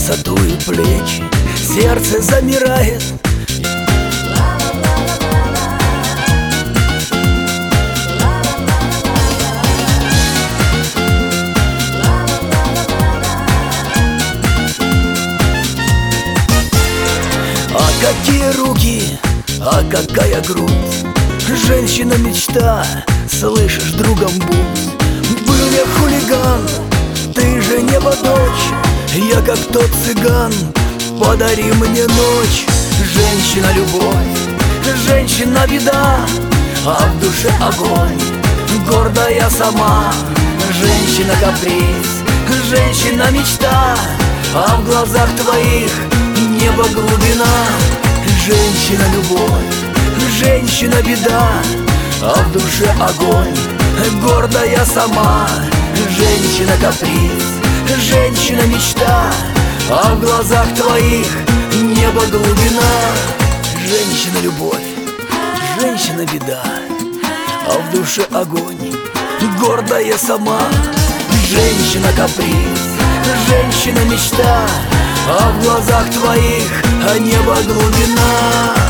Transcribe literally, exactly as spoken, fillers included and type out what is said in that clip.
высотую плечи, сердце замирает. А какие руки, а какая грудь, женщина-мечта, слышишь, другом будь. Был я хулиган, ты же небо дочь, я как тот цыган, подари мне ночь. Женщина-любовь, женщина-беда, а в душе огонь, гордая сама. Женщина-каприз, женщина-мечта, а в глазах твоих небо глубина. Женщина-любовь, женщина-беда, а в душе огонь, гордая сама. Женщина-каприз, женщина-мечта, а в глазах твоих небо глубина. Женщина-любовь, женщина-беда, а в душе огонь, гордая сама. Женщина-каприз, женщина-мечта, а в глазах твоих небо глубина.